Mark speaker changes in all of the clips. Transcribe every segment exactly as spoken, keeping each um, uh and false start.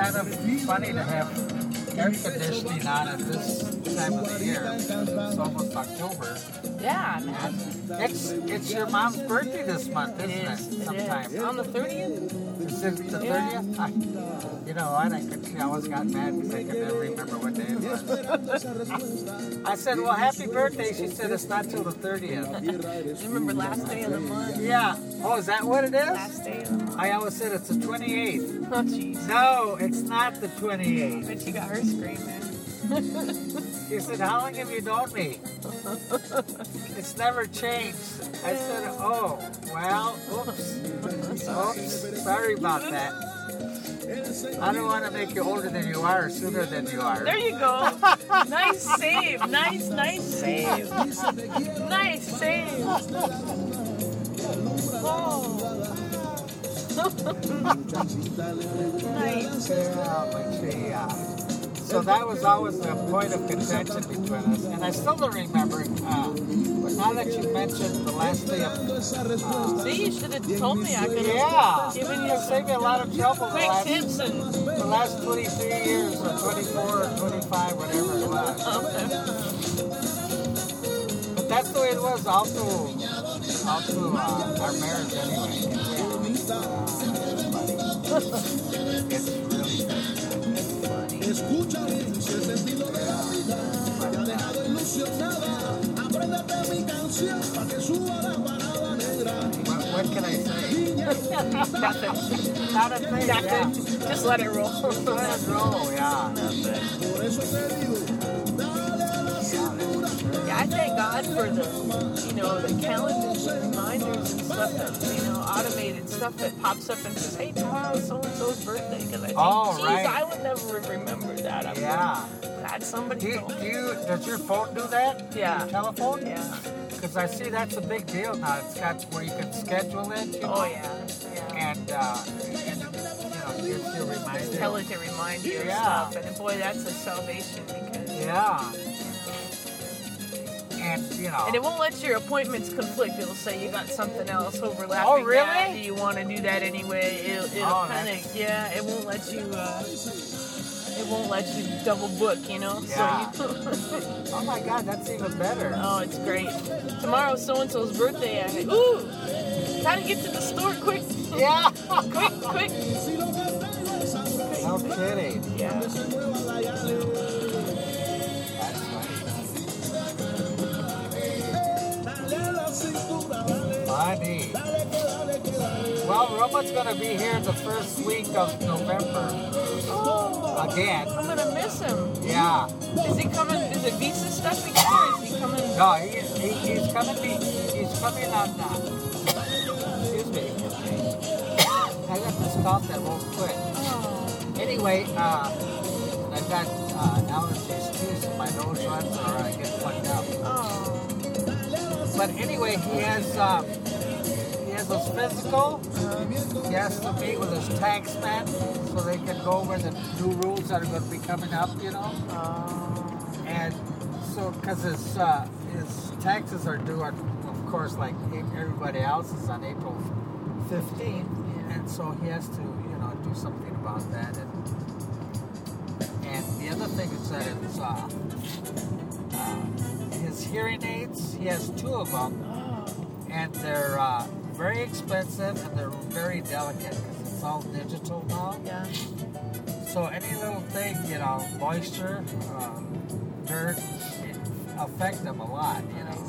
Speaker 1: kind of funny to have air conditioning on at this time of the year. It's almost October.
Speaker 2: Yeah, man.
Speaker 1: It's it's your mom's birthday this month, isn't it?
Speaker 2: It is. It
Speaker 1: Sometime.
Speaker 2: is. On the thirtieth?
Speaker 1: Is it the
Speaker 2: Yeah.
Speaker 1: thirtieth? I, you know what? I could. I always got mad because I could never remember what day it was. I said, "Well, happy birthday." She said, "It's not till the thirtieth."
Speaker 2: Remember last day of the month?
Speaker 1: Yeah. Oh, is that what it is?
Speaker 2: Last day of the month.
Speaker 1: I always said it's the twenty-eighth.
Speaker 2: Oh, jeez.
Speaker 1: No, it's not the twenty-eighth.
Speaker 2: Bet you got her screaming.
Speaker 1: She said, "How long have you known me?" It's never changed. I said, "Oh, well, oops, oops, sorry about that. I don't want to make you older than you are or sooner than you are."
Speaker 2: There you go. Nice save. Nice, nice save. Nice save. Oh. Nice.
Speaker 1: Yeah, but she, uh, so that was always a point of contention between us. And I still don't remember, uh, but now that you mentioned the last day of... Uh,
Speaker 2: See, you should have told me. I could have
Speaker 1: yeah,
Speaker 2: given
Speaker 1: you
Speaker 2: you
Speaker 1: saved me a lot of trouble the
Speaker 2: quick
Speaker 1: last,
Speaker 2: tips and...
Speaker 1: the last twenty-three years, or twenty-four, or twenty-five, whatever it was. But that's the way it was all through, all through uh, our marriage anyway. Uh, it's really funny.
Speaker 3: Escucha bien si el sentido de la vida te ha dejado ilusionada. Apréndete mi canción para que suba la parada negra.
Speaker 1: What, what can I say?
Speaker 2: Nothing.
Speaker 1: Not a thing, yeah.
Speaker 2: Nothing. Just let it roll.
Speaker 1: Just let it roll, yeah.
Speaker 3: Por eso te digo, dale a la cintura.
Speaker 2: Yeah, I thank God for the, you know, the calendars and reminders and stuff that, you know, automated stuff that pops up and says, hey, tomorrow's so-and-so's birthday. Because I think,
Speaker 1: Oh,
Speaker 2: geez,
Speaker 1: right.
Speaker 2: I would never remember that. I'm
Speaker 1: Yeah.
Speaker 2: glad somebody
Speaker 1: Do you,
Speaker 2: told
Speaker 1: do
Speaker 2: me.
Speaker 1: you, does your phone do that?
Speaker 2: Yeah.
Speaker 1: Your telephone?
Speaker 2: Yeah.
Speaker 1: Because I see that's a big deal now. It's got where you can schedule it. You know?
Speaker 2: Oh, yeah. Yeah.
Speaker 1: And, uh, and, you know, gives you a reminder.
Speaker 2: Tell it to remind you
Speaker 1: Yeah.
Speaker 2: of stuff. And boy, that's a salvation because...
Speaker 1: Yeah. And, you know.
Speaker 2: And it won't let your appointments conflict. It'll say you got something else overlapping.
Speaker 1: Oh, really?
Speaker 2: That. Do you want to do that anyway? It'll, it'll
Speaker 1: Oh,
Speaker 2: kind
Speaker 1: that's-
Speaker 2: of, yeah, it won't let you, uh, it won't let you double book, you know?
Speaker 1: Yeah.
Speaker 2: So you,
Speaker 1: Oh my God, that's even better.
Speaker 2: oh, it's great. Tomorrow's so-and-so's birthday. I ooh, gotta get to the store quick.
Speaker 1: Yeah.
Speaker 2: Quick, quick.
Speaker 1: No kidding.
Speaker 2: Yeah.
Speaker 1: That's funny. Funny. Well, Roman's gonna be here the first week of November
Speaker 2: Oh,
Speaker 1: again.
Speaker 2: I'm gonna miss him.
Speaker 1: Yeah.
Speaker 2: Is he coming? Is it visa stuff again, or is he coming?
Speaker 1: No, he, he, he's coming. Be, he's coming on. Uh, excuse me. I got this cough that won't quit.
Speaker 2: Oh,
Speaker 1: Anyway, uh, I've got uh, allergies too, so my nose runs or I get plugged up.
Speaker 2: oh.
Speaker 1: But anyway, he has um, he has his physical. He has to meet with his taxman so they can go over the new rules that are going to be coming up, you know.
Speaker 2: Oh.
Speaker 1: And so, because his uh, his taxes are due, on, of course, like everybody else's on April fifteenth,
Speaker 2: Yeah.
Speaker 1: and so he has to, you know, do something about that. And and the other thing is that it's uh, uh, his hearing aids. He has two of them,
Speaker 2: Oh.
Speaker 1: and they're uh, very expensive and they're very delicate because it's all digital now.
Speaker 2: Yeah.
Speaker 1: So any little thing, you know, moisture, uh, dirt, it affect them a lot, you know.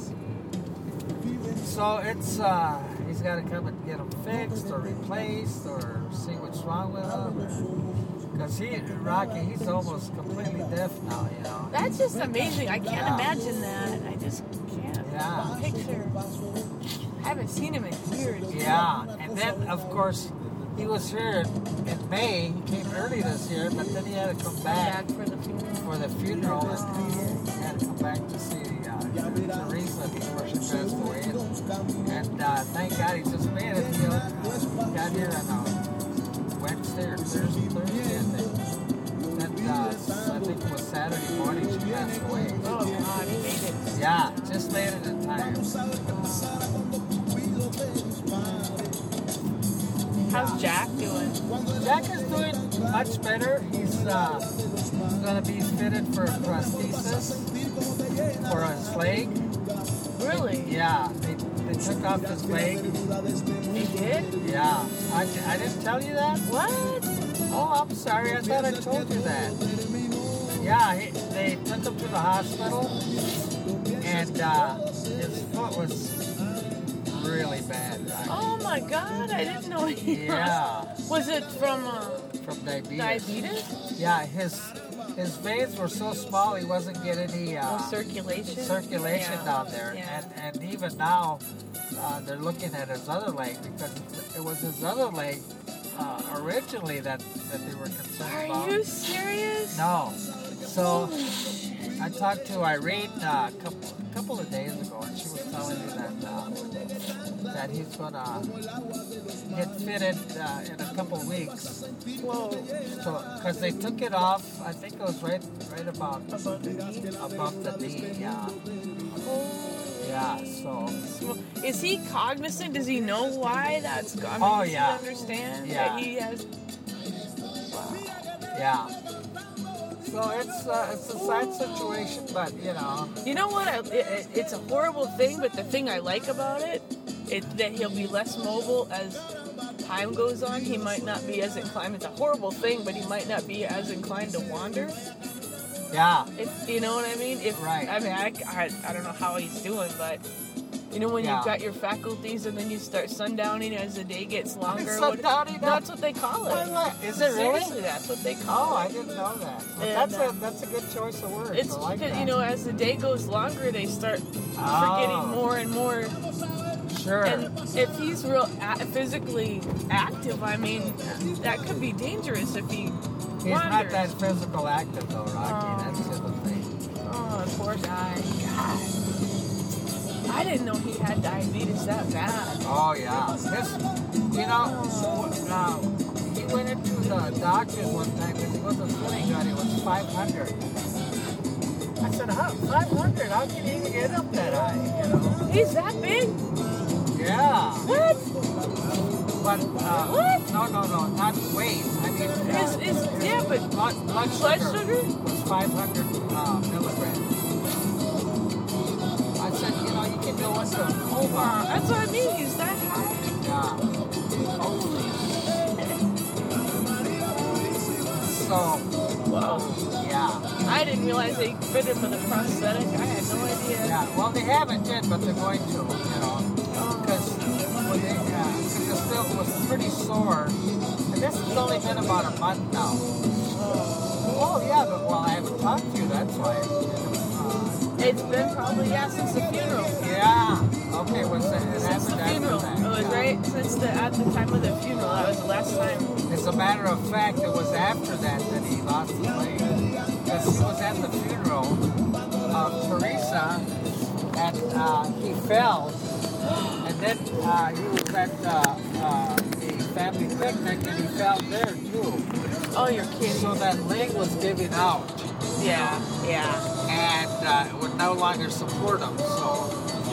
Speaker 1: So it's, uh, he's got to come and get them fixed or replaced or see what's wrong with them. Because he, Rocky, he's almost completely deaf now, you know.
Speaker 2: That's just amazing. I can't
Speaker 1: Yeah.
Speaker 2: imagine that. I just can't
Speaker 1: Yeah.
Speaker 2: picture. I haven't seen him in years.
Speaker 1: Yeah, and then, of course, he was here in May. He came early this year, but then he had to come back
Speaker 2: Back for the funeral.
Speaker 1: for the funeral, and he had to come back to see uh, Teresa before she passed away. And, and uh, thank God he just made it. He uh, got here on uh, Wednesday or Thursday, Thursday, I think. And uh, I think it was Saturday morning she passed away.
Speaker 2: Oh God, he made it.
Speaker 1: Yeah, just made it in time.
Speaker 2: How's Jack doing?
Speaker 1: Jack is doing much better. He's uh, going to be fitted for prosthesis for his leg.
Speaker 2: Really?
Speaker 1: Yeah, they, they took off his leg.
Speaker 2: They did?
Speaker 1: Yeah. I, I didn't tell you that?
Speaker 2: What?
Speaker 1: Oh, I'm sorry. I thought I told you that. Yeah, he, they took him to the hospital, and uh, his foot was really bad. Right?
Speaker 2: Oh my God! I didn't know he
Speaker 1: Yeah.
Speaker 2: was. Was it from uh,
Speaker 1: From diabetes.
Speaker 2: diabetes?
Speaker 1: Yeah, his his veins were so small he wasn't getting any uh,
Speaker 2: Oh, circulation.
Speaker 1: circulation
Speaker 2: Yeah.
Speaker 1: down there.
Speaker 2: Yeah.
Speaker 1: And, and even now, uh, they're looking at his other leg because it was his other leg uh, originally that, that they were concerned
Speaker 2: Are
Speaker 1: about.
Speaker 2: you serious?
Speaker 1: No. So
Speaker 2: Holy shit.
Speaker 1: I talked to Irene uh, a couple, couple of days ago, and she was telling me that uh, that he's gonna get fitted uh, in a couple of weeks.
Speaker 2: Whoa.
Speaker 1: So, because they took it off, I think it was right, right about
Speaker 2: Above the knee?
Speaker 1: above the knee. Yeah,
Speaker 2: Oh.
Speaker 1: yeah. So,
Speaker 2: Is he cognizant? Does he know why that's gone?
Speaker 1: Oh,
Speaker 2: Does he
Speaker 1: yeah.
Speaker 2: understand
Speaker 1: Yeah.
Speaker 2: that he has? Wow.
Speaker 1: yeah. So it's uh, it's a sad situation, but you know.
Speaker 2: You know what? I, it, it's a horrible thing, but the thing I like about it is that he'll be less mobile as time goes on. He might not be as inclined. It's a horrible thing, but he might not be as inclined to wander.
Speaker 1: Yeah.
Speaker 2: If you know what I mean. If
Speaker 1: Right.
Speaker 2: I mean, I, I, I don't know how he's doing, but you know when
Speaker 1: Yeah.
Speaker 2: you've got your faculties and then you start sundowning as the day gets longer.
Speaker 1: Sundowning?
Speaker 2: That's what they call it.
Speaker 1: Is it really?
Speaker 2: Seriously, that's what they
Speaker 1: Oh,
Speaker 2: call
Speaker 1: I
Speaker 2: it.
Speaker 1: didn't know that. But
Speaker 2: And,
Speaker 1: that's
Speaker 2: uh,
Speaker 1: a that's a good choice of words.
Speaker 2: It's
Speaker 1: I like
Speaker 2: because
Speaker 1: that.
Speaker 2: you know as the day goes longer, they start
Speaker 1: Oh.
Speaker 2: forgetting more and more.
Speaker 1: Sure.
Speaker 2: And if he's real a- physically active, I mean, that could be dangerous if he
Speaker 1: He's
Speaker 2: wanders.
Speaker 1: not that physical active though, Rocky.
Speaker 2: Oh.
Speaker 1: That's the other thing.
Speaker 2: Oh, poor guy. God. I didn't know he had diabetes that bad.
Speaker 1: Oh yeah. This, you know, uh, he went into the doctor's one time because he wasn't feeling good. It was five hundred. I said, how five hundred? How can you even get up that high? You know?
Speaker 2: He's that big?
Speaker 1: Yeah.
Speaker 2: What?
Speaker 1: But uh,
Speaker 2: What?
Speaker 1: no, no, no, not weight. I mean,
Speaker 2: Is,
Speaker 1: uh,
Speaker 2: is, yeah, but
Speaker 1: blood, blood
Speaker 2: blood
Speaker 1: sugar,
Speaker 2: sugar?
Speaker 1: was five hundred uh, milligrams. I said, you know, you can go into a
Speaker 2: uh,
Speaker 1: coma.
Speaker 2: that's what I mean. He's that high.
Speaker 1: Yeah.
Speaker 2: Holy
Speaker 1: So,
Speaker 2: Whoa.
Speaker 1: yeah.
Speaker 2: I didn't realize they fit him with a prosthetic. I had no idea.
Speaker 1: Yeah, well, they haven't yet, but they're going to, you know, because when they, uh, 'cause the still was pretty sore, and this has only been about a month now. Oh, yeah, but well, I haven't talked to you, that's why. Uh,
Speaker 2: It's been probably, yeah, since the funeral.
Speaker 1: yeah, okay, was it, it
Speaker 2: Since the
Speaker 1: happened after
Speaker 2: funeral.
Speaker 1: that?
Speaker 2: It was
Speaker 1: yeah.
Speaker 2: right since the, at the time of the funeral. That was the last time.
Speaker 1: As a matter of fact, it was after that that he lost his leg. Because he was at the funeral of Teresa, and uh, he fell. And then uh, he was at uh, uh, a family picnic, and he fell there too.
Speaker 2: Oh, you're kidding.
Speaker 1: So that leg was giving out,
Speaker 2: Yeah, yeah.
Speaker 1: and uh, it would no longer support him. So,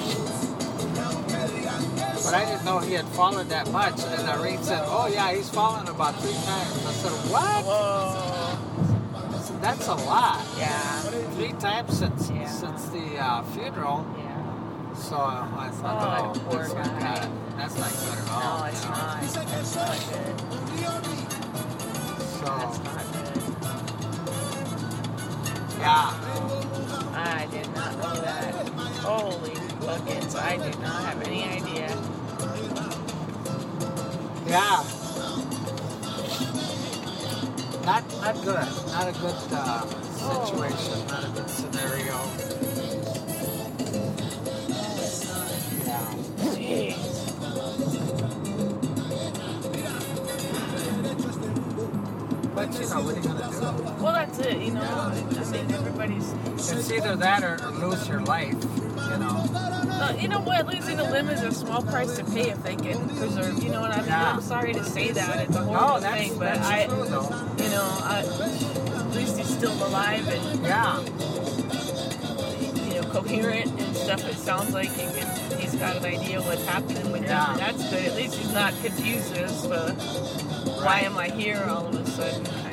Speaker 1: but I didn't know he had fallen that much. And Irene said, "Oh yeah, he's fallen about three times." I said, "What?"
Speaker 2: Whoa.
Speaker 1: I said, "That's a lot.
Speaker 2: Yeah.
Speaker 1: Three times since
Speaker 2: Yeah.
Speaker 1: since the uh, funeral."
Speaker 2: Yeah.
Speaker 1: So I thought,
Speaker 2: Oh,
Speaker 1: "Oh,
Speaker 2: poor
Speaker 1: that's not
Speaker 2: guy.
Speaker 1: good. That's not good at all."
Speaker 2: No, it's
Speaker 1: you know?
Speaker 2: not. That's not good.
Speaker 1: So
Speaker 2: That's not good.
Speaker 1: yeah,
Speaker 2: I did not know that. Holy buckets. I did not have any idea.
Speaker 1: yeah. Not not good. Not a good uh, situation. Not a good scenario. Yeah.
Speaker 2: Jeez.
Speaker 1: But you know, what are you gonna do?
Speaker 2: Well, that's it, you know. I mean, everybody's.
Speaker 1: It's either that or, or lose your life. You know.
Speaker 2: Uh, you know what? Losing a limb is a small price to pay if they can preserve. You know what I mean?
Speaker 1: Yeah.
Speaker 2: I'm sorry to say that. It's a horrible
Speaker 1: No, that's,
Speaker 2: thing, but
Speaker 1: that's
Speaker 2: I,
Speaker 1: true though.
Speaker 2: you know, I, at least he's still alive and
Speaker 1: Yeah.
Speaker 2: you know coherent and stuff. It sounds like he can, he's got an idea what's happening with
Speaker 1: Yeah.
Speaker 2: him. And that's good. At least he's not confused as to why
Speaker 1: Right.
Speaker 2: am I here all of a sudden.